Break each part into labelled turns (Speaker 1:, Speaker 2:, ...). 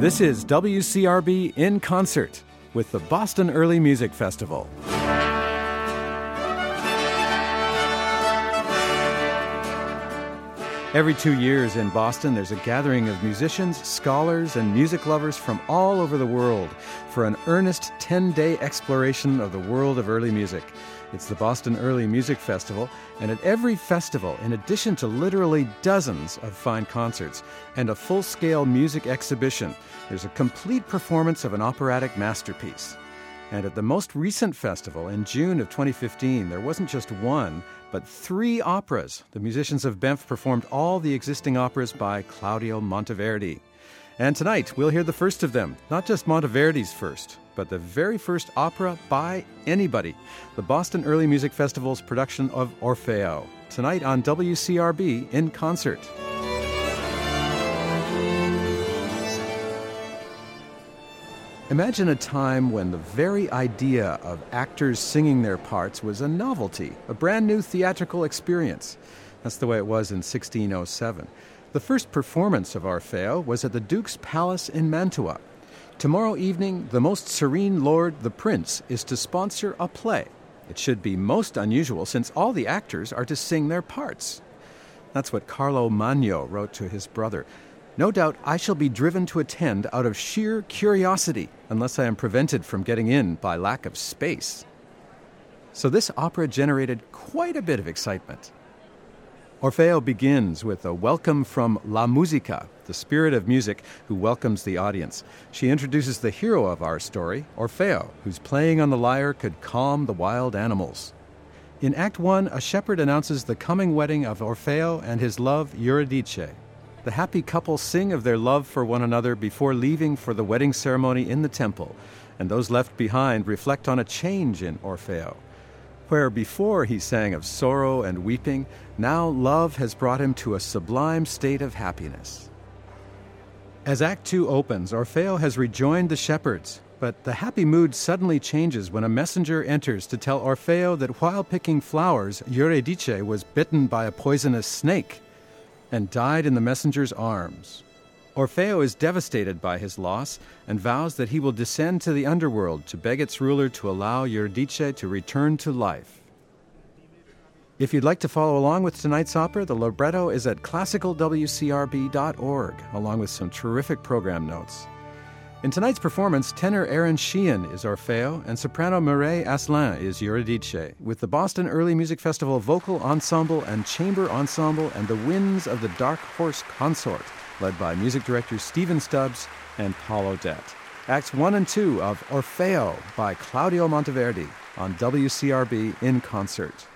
Speaker 1: This is WCRB in concert with the Boston Early Music Festival. Every 2 years in Boston, there's a gathering of musicians, scholars, and music lovers from all over the world for an earnest 10-day exploration of the world of early music. It's the Boston Early Music Festival, and at every festival, in addition to literally dozens of fine concerts and a full-scale music exhibition, there's a complete performance of an operatic masterpiece. And at the most recent festival in June of 2015, there wasn't just one, but 3 operas. The musicians of Banff performed all the existing operas by Claudio Monteverdi. And tonight, we'll hear the first of them, not just Monteverdi's first, but the very first opera by anybody, the Boston Early Music Festival's production of Orfeo. Tonight on WCRB in concert. Imagine a time when the very idea of actors singing their parts was a novelty, a brand new theatrical experience. That's the way it was in 1607. The first performance of Orfeo was at the Duke's Palace in Mantua. Tomorrow evening, the most serene lord, the prince, is to sponsor a play. It should be most unusual since all the actors are to sing their parts. That's what Carlo Magno wrote to his brother. No doubt I shall be driven to attend out of sheer curiosity, unless I am prevented from getting in by lack of space. So this opera generated quite a bit of excitement. Orfeo begins with a welcome from La Musica, the spirit of music who welcomes the audience. She introduces the hero of our story, Orfeo, whose playing on the lyre could calm the wild animals. In Act 1, a shepherd announces the coming wedding of Orfeo and his love, Eurydice. The happy couple sing of their love for one another before leaving for the wedding ceremony in the temple, and those left behind reflect on a change in Orfeo. Where before he sang of sorrow and weeping, now love has brought him to a sublime state of happiness. As Act 2 opens, Orfeo has rejoined the shepherds, but the happy mood suddenly changes when a messenger enters to tell Orfeo that while picking flowers, Eurydice was bitten by a poisonous snake and died in the messenger's arms. Orfeo is devastated by his loss and vows that he will descend to the underworld to beg its ruler to allow Eurydice to return to life. If you'd like to follow along with tonight's opera, the libretto is at classicalwcrb.org, along with some terrific program notes. In tonight's performance, tenor Aaron Sheehan is Orfeo and soprano Mireille Asselin is Eurydice, with the Boston Early Music Festival Vocal Ensemble and Chamber Ensemble and the Winds of the Dark Horse Consort, led by music directors Stephen Stubbs and Paul Odette. Acts 1 and 2 of Orfeo by Claudio Monteverdi on WCRB in concert.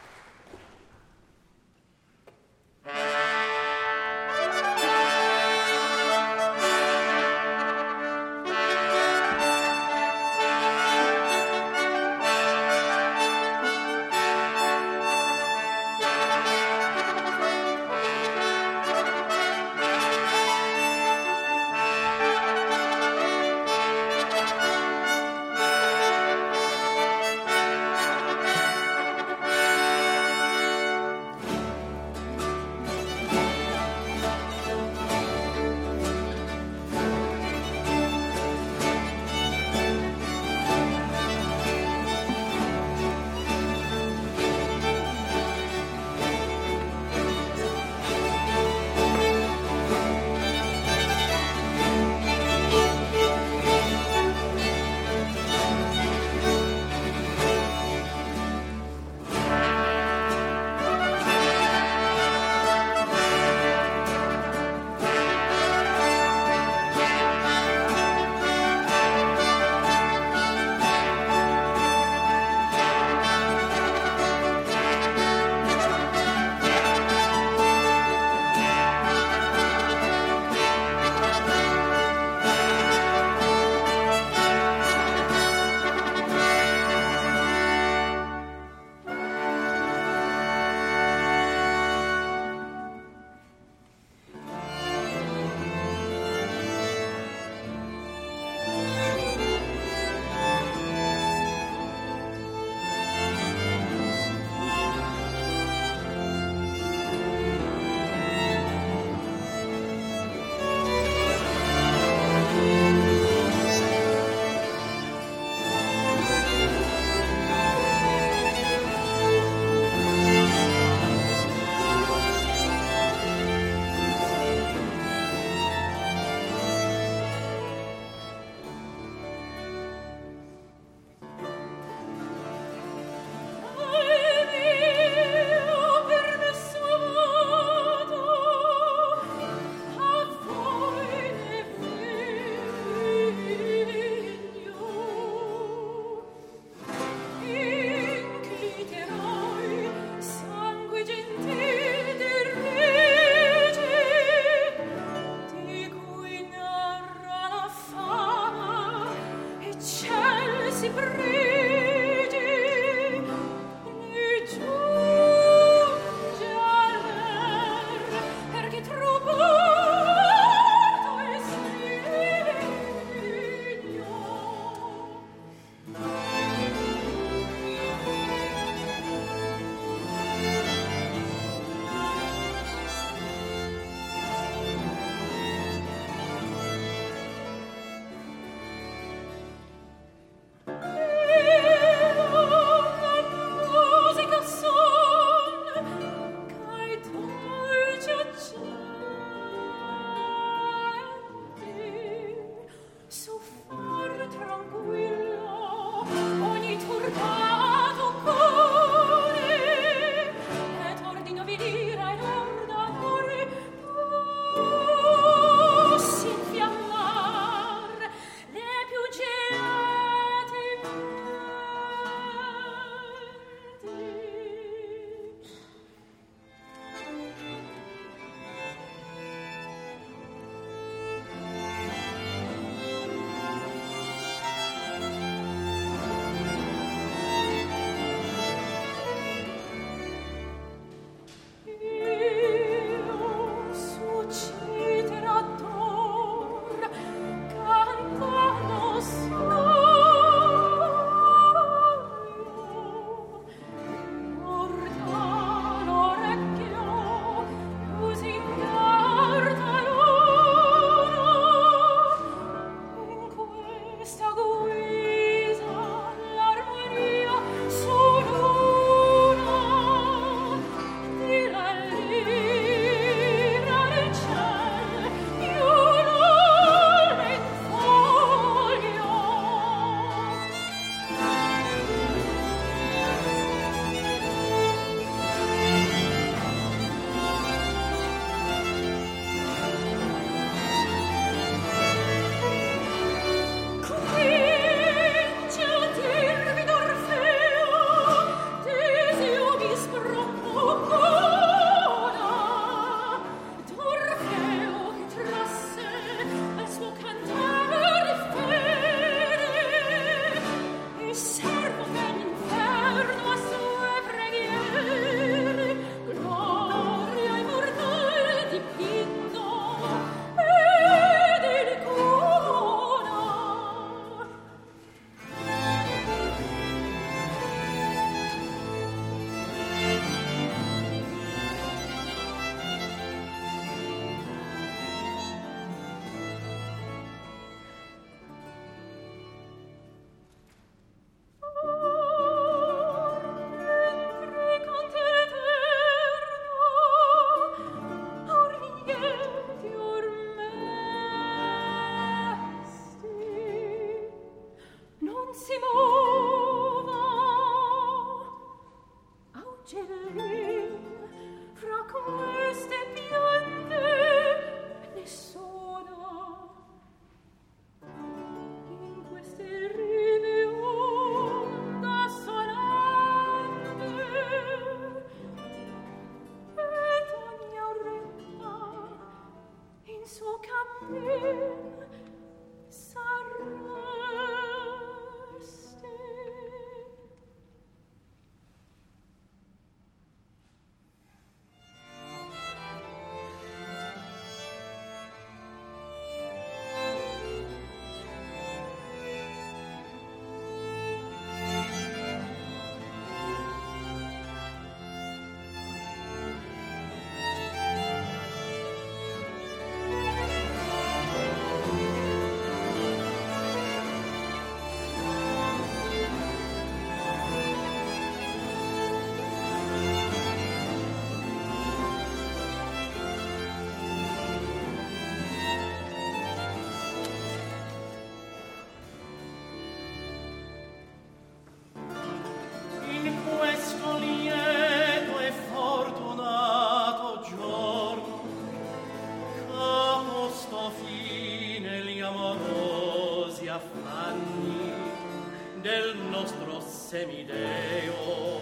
Speaker 2: questo lieto e fortunato giorno, che posto fine gli amorosi affanni del nostro semideo,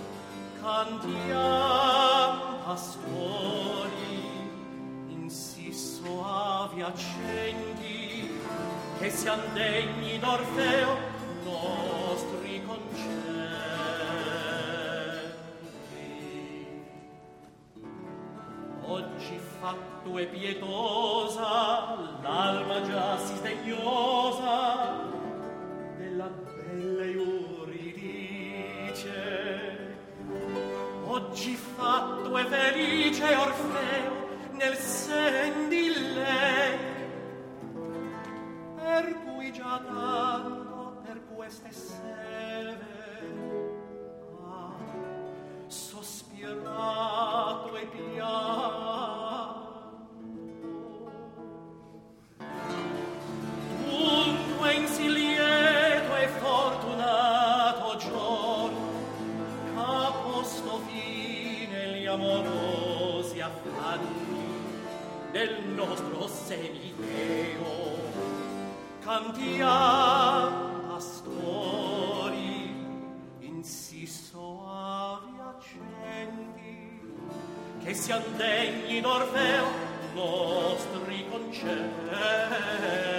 Speaker 2: cantiam pastori in sì soavi accenti, che sian degni d'Orfeo nostri concerti. Oggi fatto e pietosa, l'alma già si sdegnosa della bella Euridice. Oggi fatto e felice Orfeo nel sen di lei, per cui già tanto per queste sere ha sospirato e pianto. Dunque in sì lieto e fortunato giorno, che posto fine gli amorosi affanni del nostro semideo, cantiam pastori in sì soavi accenti, che sian degni d'Orfeo nostri concerti.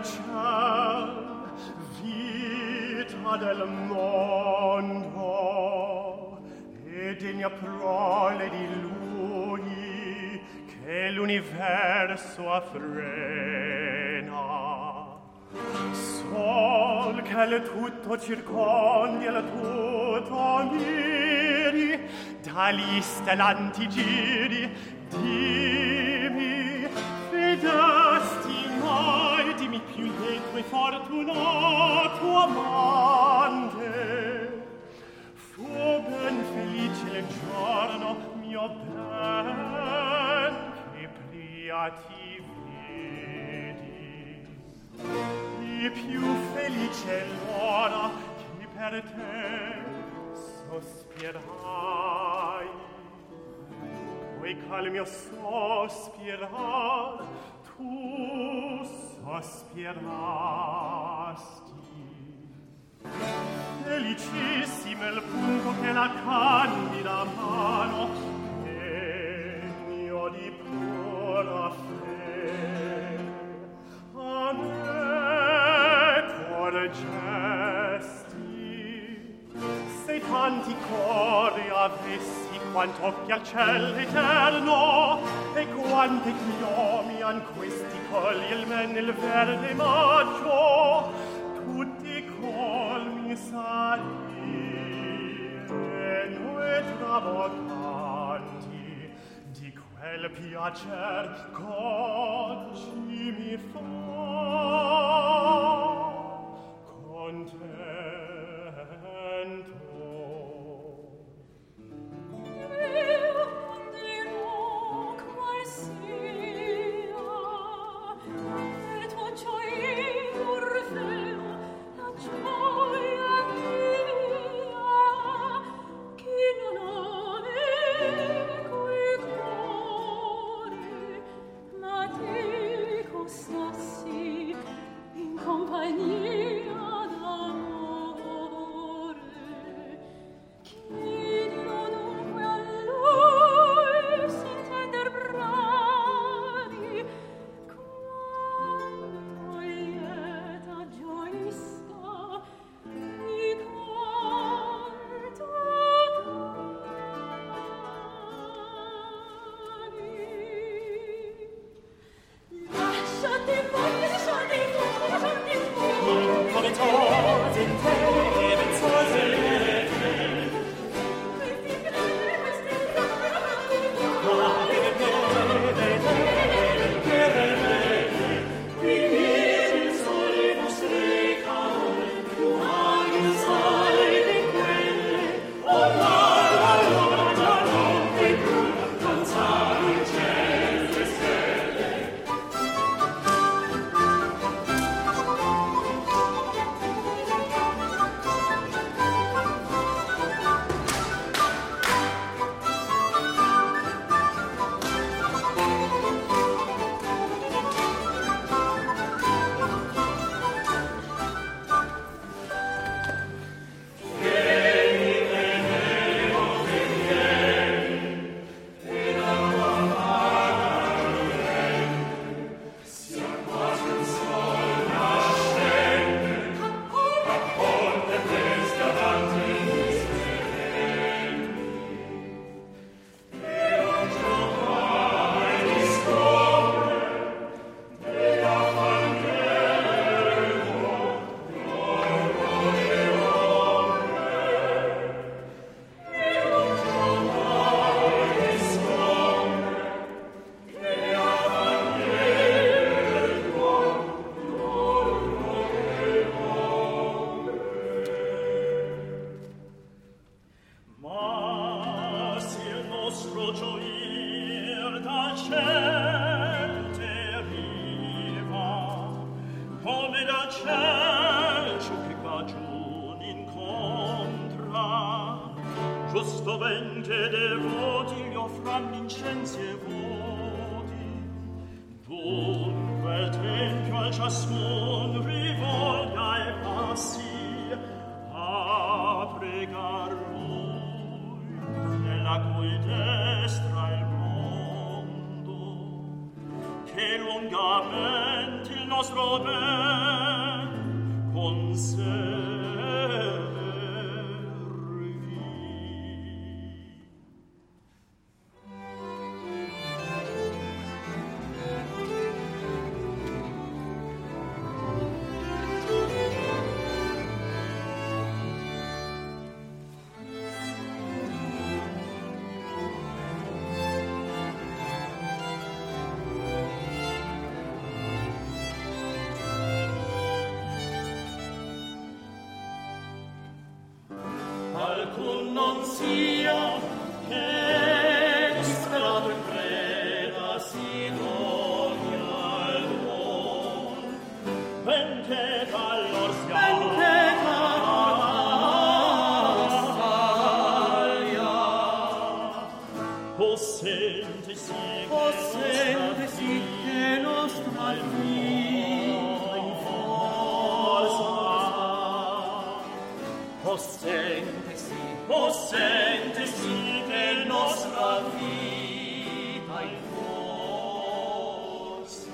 Speaker 2: ciel, vita del mondo, e degna prole di lui che l'universo affrena. Sol che il tutto circondi e il tutto miri, dagli stellanti giri, dimmi, fidesti mai, dimmi più lieto e fortunato amante. Fu ben felice il giorno mio ben, che pria ti vidi, e più felice l'ora che per te sospirai. Poi col mio sospirar tu sospirasti. Felicissimo il punto che la candida mano degno di pura fede a me porgesti. Se tanti cori avessi quanto occhi al cielo eterno, e quante chiomi han questi colli il men il verde maggio, tutti colmi sarino e trabocanti di quel piacer c'oggi mi fa contento.
Speaker 3: giustamente devoti gli offranno incensi e voti. Dunque il tempio al ciascun rivolga e passi a pregar lui, nella cui destra il mondo, che lungamente il nostro ben conservi. Alcun non sia che disperato in preda si trovi al don, benché dall'or saglia possente sì che nostra vita in forza possente sì che nostra vita in forza.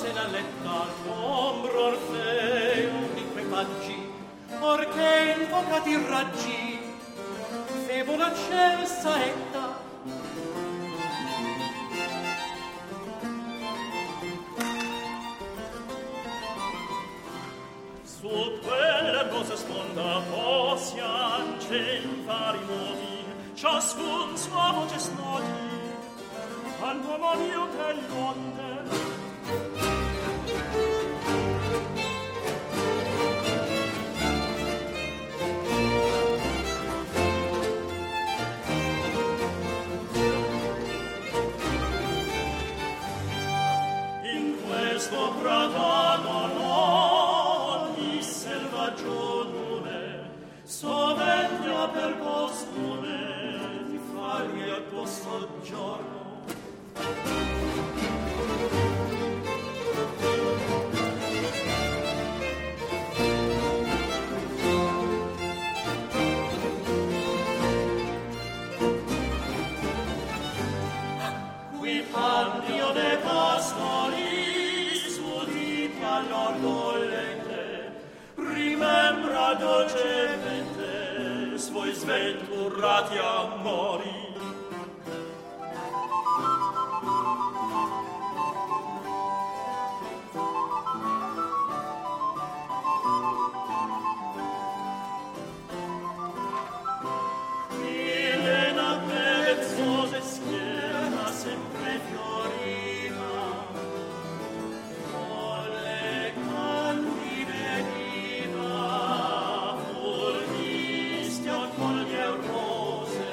Speaker 3: se la letta l'ombro orfeo di quei paggi, orché invocati raggi, febola ciel saetta. Su quell'erbosa sponda possiance in vari modi, ciascun sua voce snodi, tanto amonio che l'onde. In questo pratato non selvaggio lume, sovegna per costume di fargli al tuo soggiorno. Qui pandio de pastori suditi all'ordolente, rimembra dolcemente suoi sventurati amori. Milena pezzose schiena sempre fiorina, folle candide diva, fulmisti o foglie rose.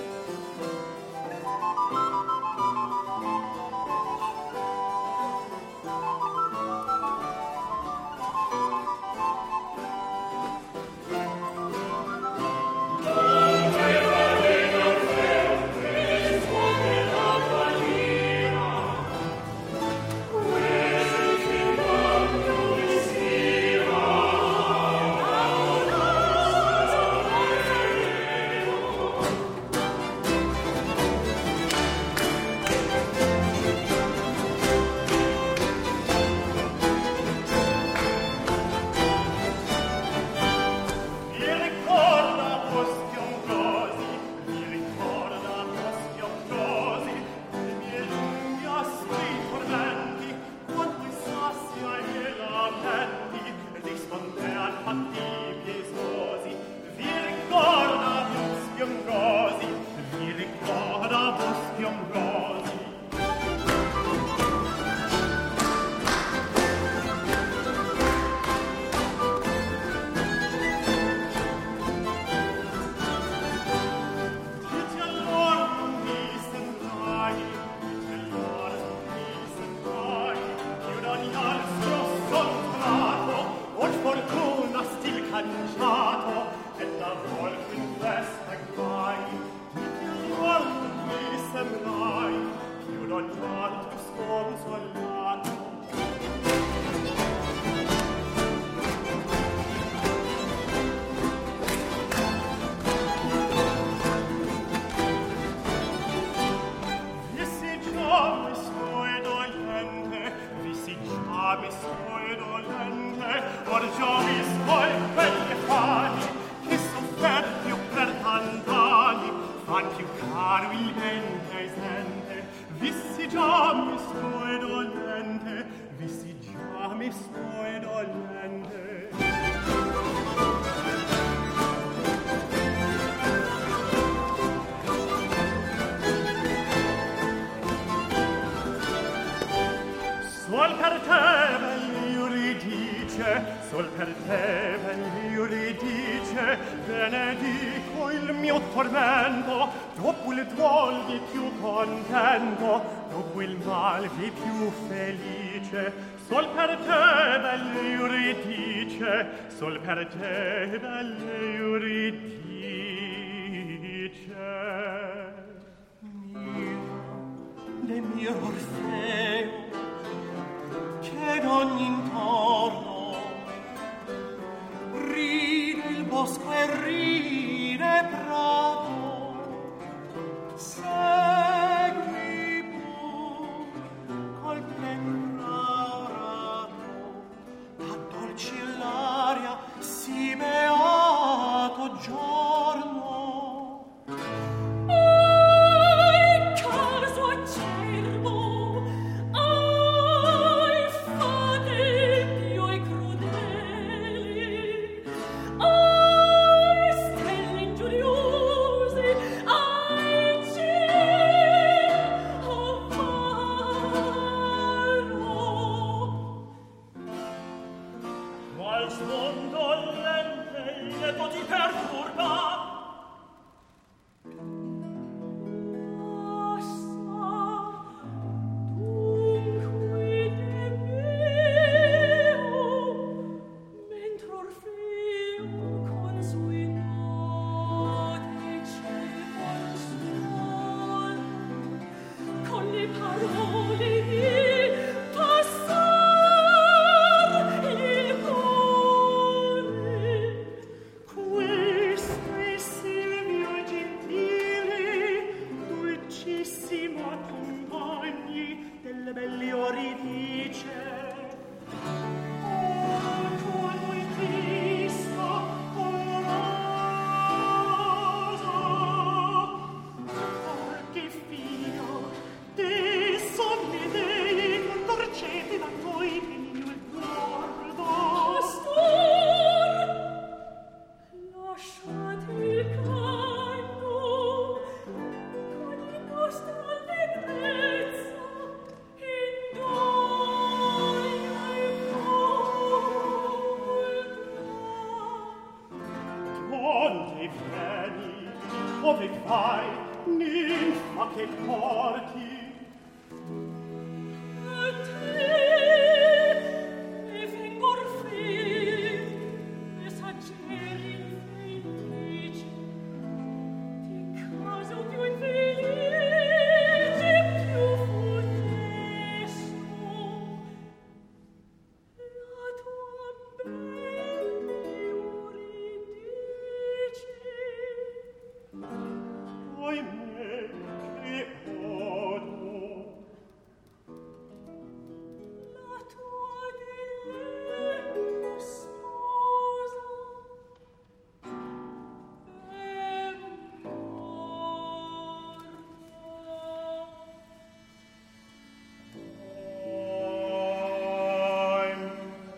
Speaker 2: Sol per te, bel Euridice, sol per te, bel Euridice, benedico il mio tormento, dopo il duol vi più contento, dopo il mal vi più felice. Sol per te, bel Euridice, sol per te, bel Euridice.
Speaker 3: De mio Orfeo, che d'ogni intorno ride il bosco e ride prato, segui pur col plen rara
Speaker 2: le belli Euridice. Ove vai, ninfa che porti?
Speaker 4: A te, e vengor fin, messaggeri infelici, di caso più infelice, più funesto, la tua bella Euridice.
Speaker 2: Oi me, che odo!
Speaker 4: La tua delecta sposa è morta.
Speaker 2: Oi me.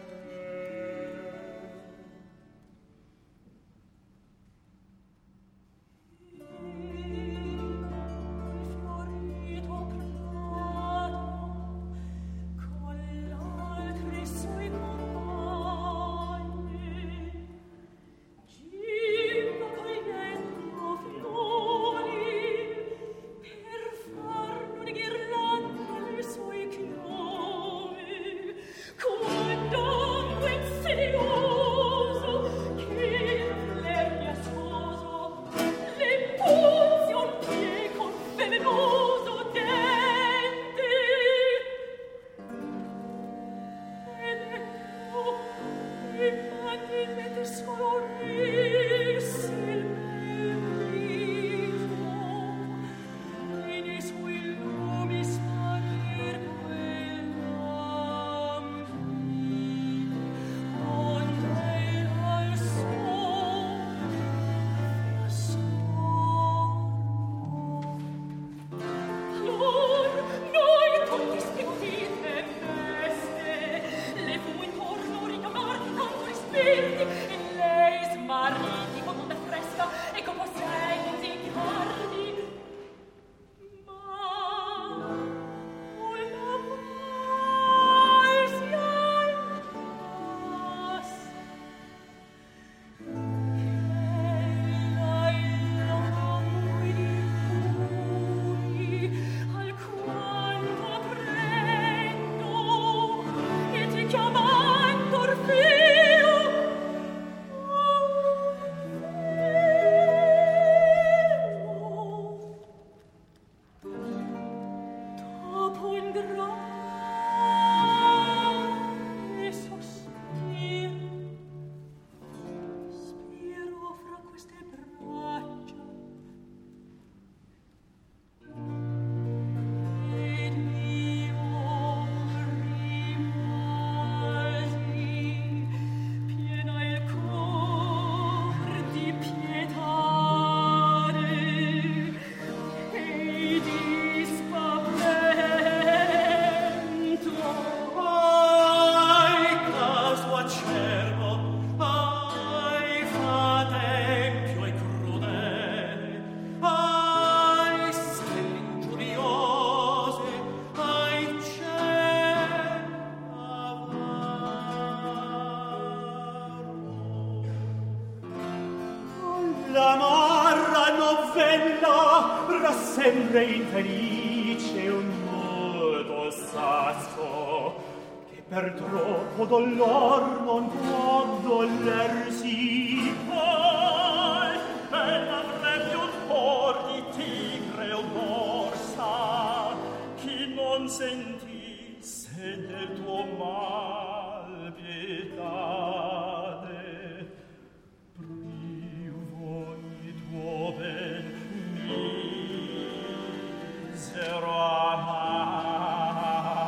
Speaker 4: Fiorito prato, con l'altri suoi compagni, gimba cogliendo fiori, per far una ghirlanda alle sue chiome, comandando insidioso che l'ernia sposo le punzi un pie con velenoso dente. Ed ecco, immagine scolorisse il bel viso, e nei suoi lumi sparir quell'angeli, onde al sole noi tutti spiriti tempeste, le fu intorno ricamar tanto respirti, e lei smarriti con onda fresca e con possenti carni. Ma una valsi al passo, alquanto prendo e ti chiamando Orfeo, dopo un grande sospiro, spiro fra queste braccia, ed io rimasi piena il cor di pietade e di spavento.
Speaker 3: Ai caso acerbo, ai fatempio e crudele, ai stelle ingiuriose, ai cieli avaro.
Speaker 2: La marra novella rassembra infelice un modo sasto che per troppo dolor non può dollersi. Poi avrebbe un cuor di tigre o morsa chi non sentisse del tuo mal pietade. Privo di tuo ben misero amare,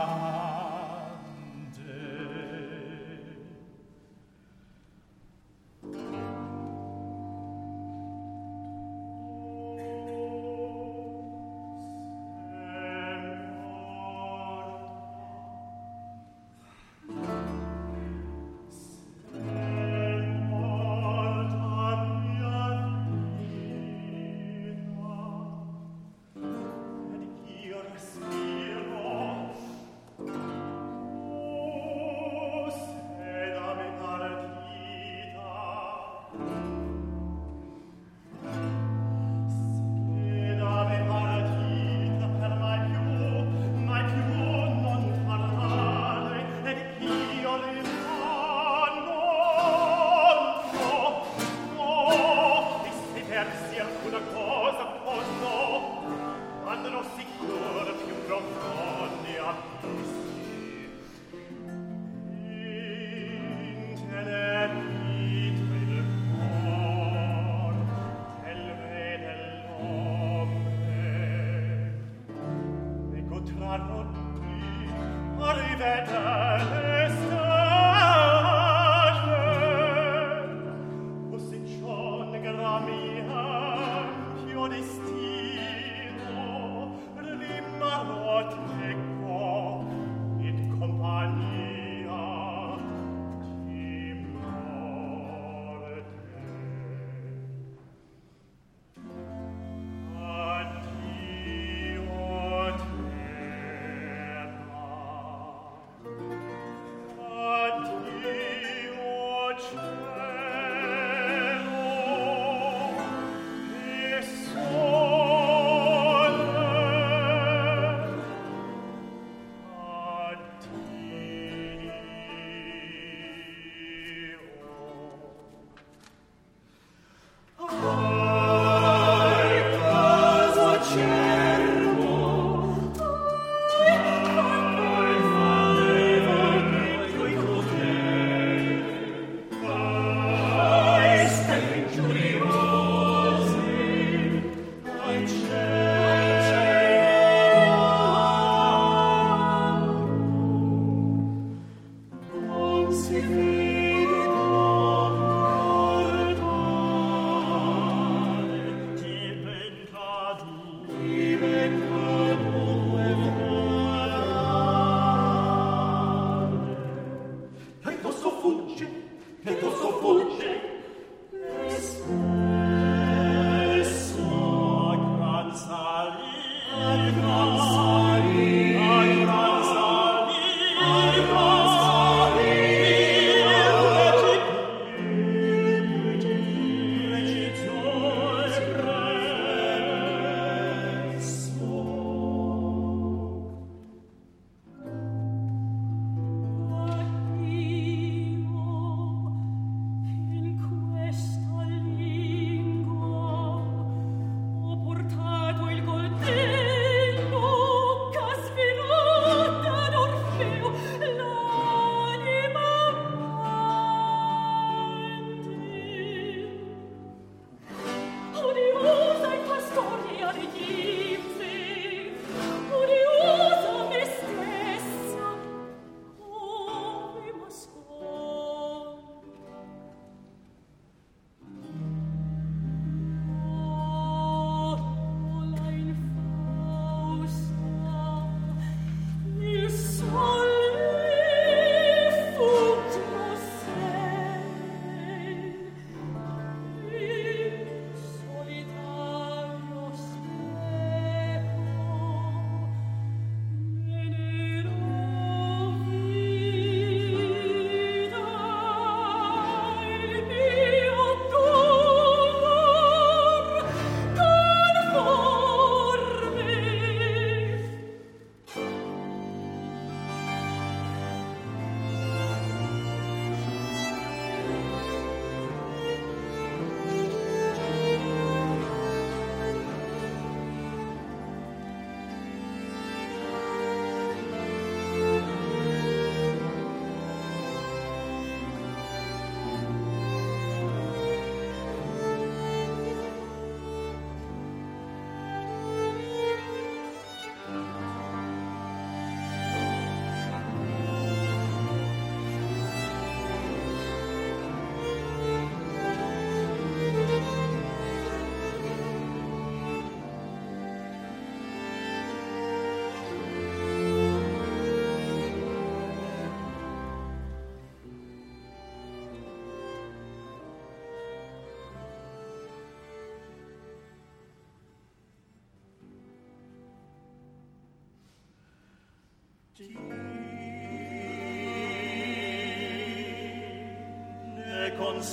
Speaker 3: Ne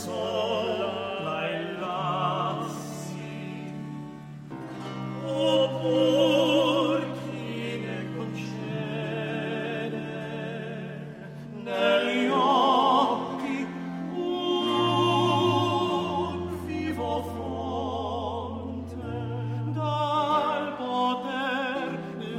Speaker 3: consola mai lassi, oppur chi ne concede negli occhi un vivo fonte dal poter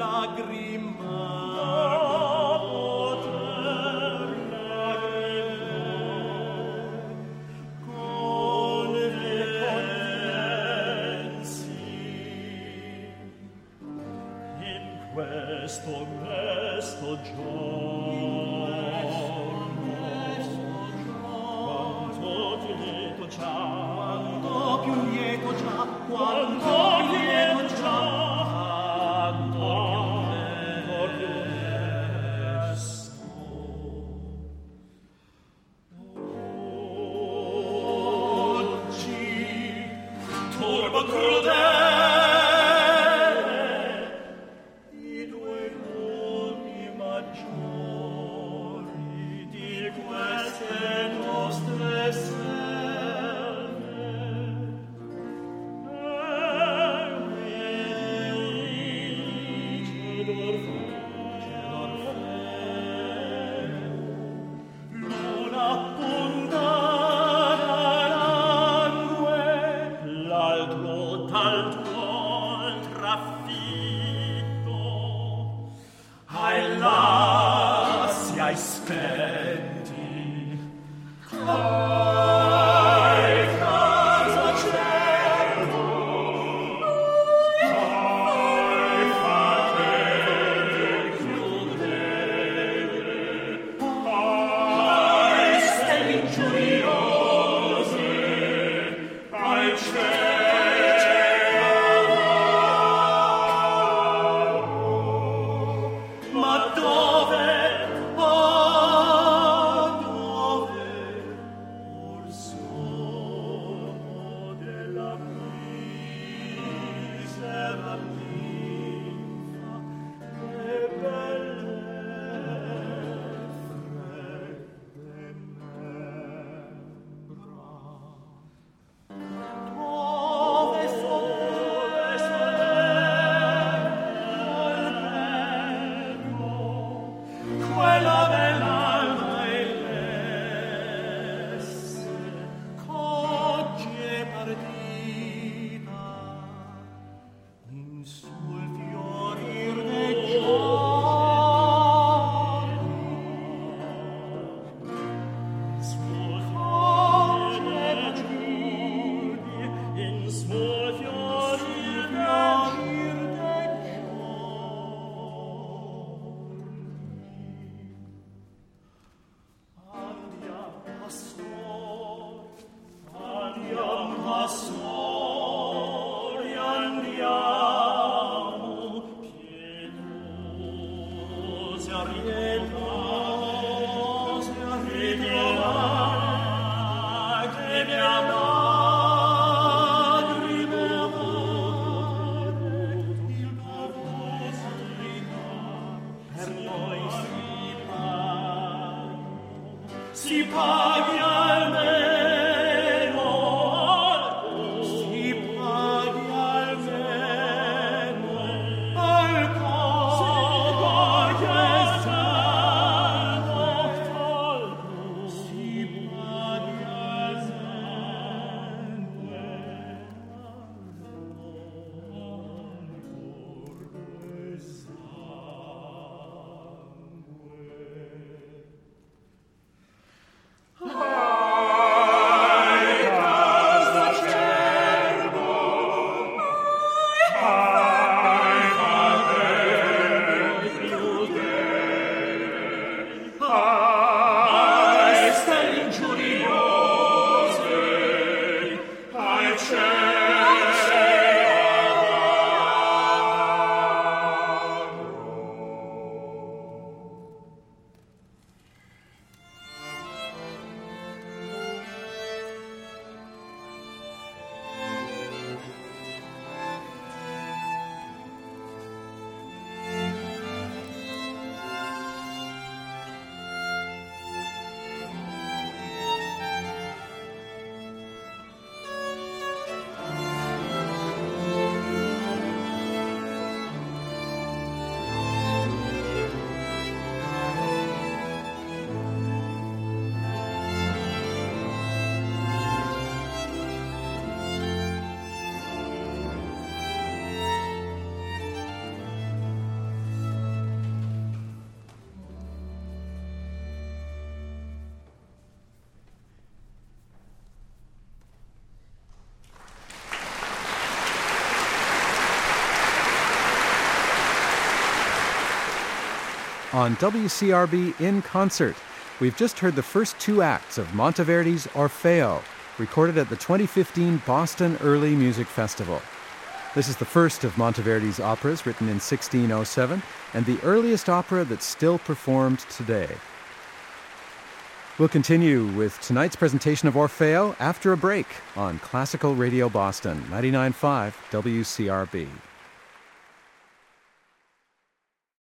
Speaker 1: on WCRB in concert. We've just heard the first two acts of Monteverdi's Orfeo, recorded at the 2015 Boston Early Music Festival. This is the first of Monteverdi's operas, written in 1607, and the earliest opera that's still performed today. We'll continue with tonight's presentation of Orfeo after a break on Classical Radio Boston, 99.5 WCRB.